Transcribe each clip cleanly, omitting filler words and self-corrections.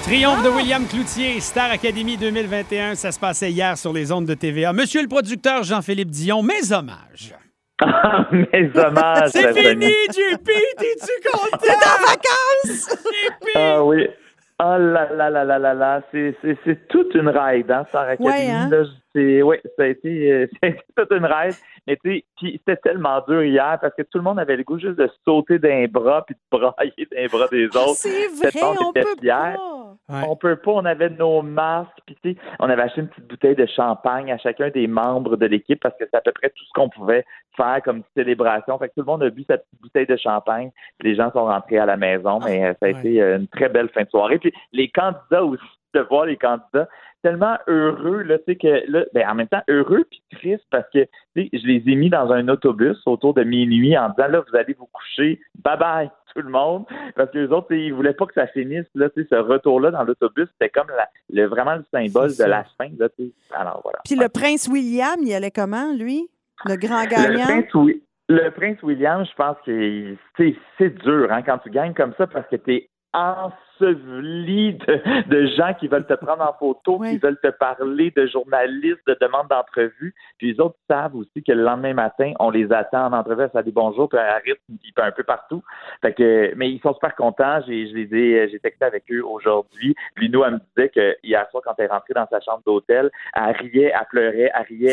Triomphe de William Cloutier, Star Academy 2021. Ça se passait hier sur les ondes de TVA. Monsieur le producteur Jean-Philippe Dion, mes hommages. Mes hommages. C'est fini, JP! T'es-tu content? T'es en vacances! JP! Ah oui. Oh là là là là là là. C'est toute une ride, hein, Star Academy. Ouais, hein? Là, ça a été toute une ride. Mais tu sais, puis c'était tellement dur hier parce que tout le monde avait le goût juste de sauter d'un bras puis de brailler d'un bras des autres. C'est vrai, on peut pas. Ouais. On peut pas, on avait nos masques, puis tu sais, on avait acheté une petite bouteille de champagne à chacun des membres de l'équipe parce que c'est à peu près tout ce qu'on pouvait faire comme célébration. Fait que tout le monde a bu sa petite bouteille de champagne, puis les gens sont rentrés à la maison, mais ça a été une très belle fin de soirée. Puis les candidats aussi, de voir les candidats tellement heureux, là, tu sais, que là, ben, en même temps heureux puis triste parce que, tu sais, je les ai mis dans un autobus autour de minuit en disant, là, vous allez vous coucher, bye bye tout le monde, parce que les autres, ils voulaient pas que ça finisse, là, tu sais, ce retour-là dans l'autobus, c'était comme vraiment le symbole de la fin, là, tu sais. Alors, voilà. Puis le prince William, il allait comment, lui? Le grand gagnant? Le prince William, je pense que c'est dur, hein, quand tu gagnes comme ça, parce que t'es enseveli de gens qui veulent te prendre en photo, Oui. qui veulent te parler, de journalistes, de demandes d'entrevue. Puis les autres savent aussi que le lendemain matin, on les attend en entrevue, ça dit bonjour, puis à rythme, puis un peu partout. Fait que, mais ils sont super contents. J'ai texté avec eux aujourd'hui. Puis nous, elle me disait que hier soir, quand elle est rentrée dans sa chambre d'hôtel, elle riait, elle pleurait,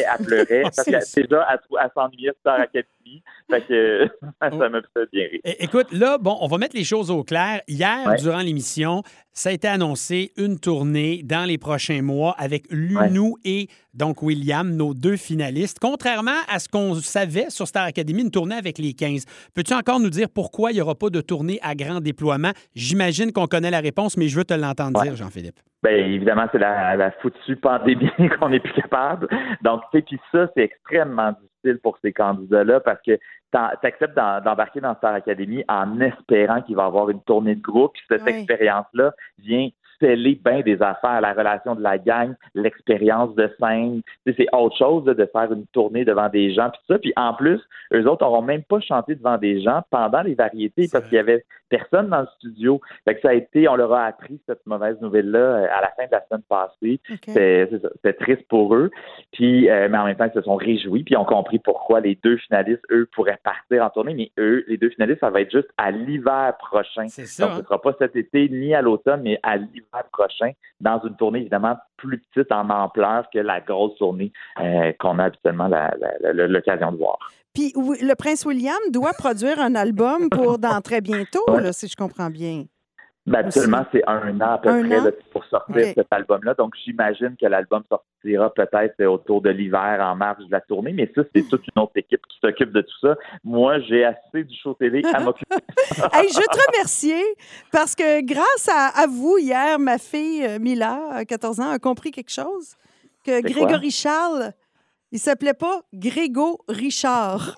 parce que déjà, elle s'ennuyait de Star Academy. Fait que ça m'a fait bien rire. Écoute, là, bon, on va mettre les choses au clair. Hier, durant l'émission, ça a été annoncé une tournée dans les prochains mois avec Lunou et donc William, nos deux finalistes. Contrairement à ce qu'on savait sur Star Academy, une tournée avec les 15. Peux-tu encore nous dire pourquoi il n'y aura pas de tournée à grand déploiement? J'imagine qu'on connaît la réponse, mais je veux te l'entendre dire, Jean-Philippe. Bien, évidemment, c'est la foutue pandémie qu'on n'est plus capable. Donc, tu sais, puis ça, c'est extrêmement difficile pour ces candidats-là parce que t'acceptes d'embarquer dans Star Academy en espérant qu'il va y avoir une tournée de groupe. Puis cette expérience-là vient sceller bien des affaires, la relation de la gang, l'expérience de scène. Tu sais, c'est autre chose là, de faire une tournée devant des gens, puis ça. Puis en plus, eux autres n'auront même pas chanté devant des gens pendant les variétés parce qu'il y avait personne dans le studio. Fait que ça a été, on leur a appris cette mauvaise nouvelle-là à la fin de la semaine passée. Okay. C'était triste pour eux. Puis, mais en même temps, ils se sont réjouis puis ils ont compris pourquoi les deux finalistes, eux, pourraient partir en tournée. Mais eux, les deux finalistes, ça va être juste à l'hiver prochain. C'est ça, donc, ce ne sera pas cet été ni à l'automne, mais à l'hiver prochain, dans une tournée évidemment plus petite en ampleur que la grosse tournée qu'on a habituellement l'occasion de voir. Puis le prince William doit produire un album dans très bientôt, là, si je comprends bien. Ben, habituellement, c'est 1 an à peu près là, pour sortir cet album-là. Donc, j'imagine que l'album sortira peut-être autour de l'hiver, en marge de la tournée. Mais ça, c'est toute une autre équipe qui s'occupe de tout ça. Moi, j'ai assez du show télé à m'occuper. Hey, je veux te remercier parce que grâce à vous, hier, ma fille Mila, à 14 ans, a compris quelque chose. Que Grégory Charles, il s'appelait pas Grégo Richard.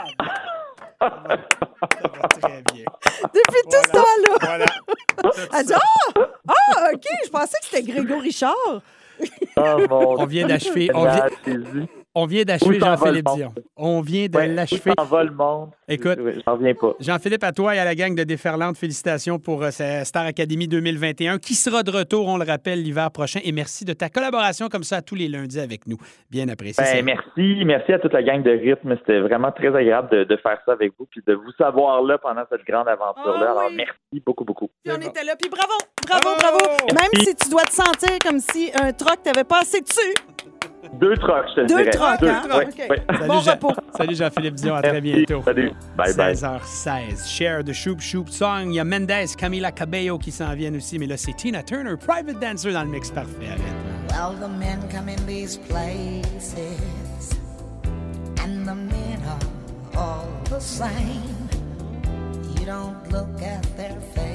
Ça va très bien. Depuis tout ce temps-là. Voilà. Elle dit « OK, je pensais que c'était Grégo Richard. » On vient d'achever. On vient d'achever Jean-Philippe Dion. On vient de l'achever. Ça va le monde. Écoute, j'en reviens pas. Jean-Philippe, à toi et à la gang de Déferlante, félicitations pour Star Academy 2021, qui sera de retour, on le rappelle, l'hiver prochain. Et merci de ta collaboration comme ça tous les lundis avec nous. Bien apprécié. Merci à toute la gang de Rythme. C'était vraiment très agréable de faire ça avec vous puis de vous savoir là pendant cette grande aventure-là. Alors, merci beaucoup, beaucoup. Puis on était là. Puis bravo. Même si tu dois te sentir comme si un troc t'avait passé dessus. 2 trocs, je te dirais. 2 trocs, hein? Okay. Ouais. Bon repos. Salut Jean-Philippe Dion, à très bientôt. Salut, bye. 16h16, Share the Shoop Shoop Song. Il y a Mendez, Camila Cabello qui s'en viennent aussi, mais là, c'est Tina Turner, Private Dancer dans le mix parfait. Well, the men come in these places and the men are all the same. You don't look at their face.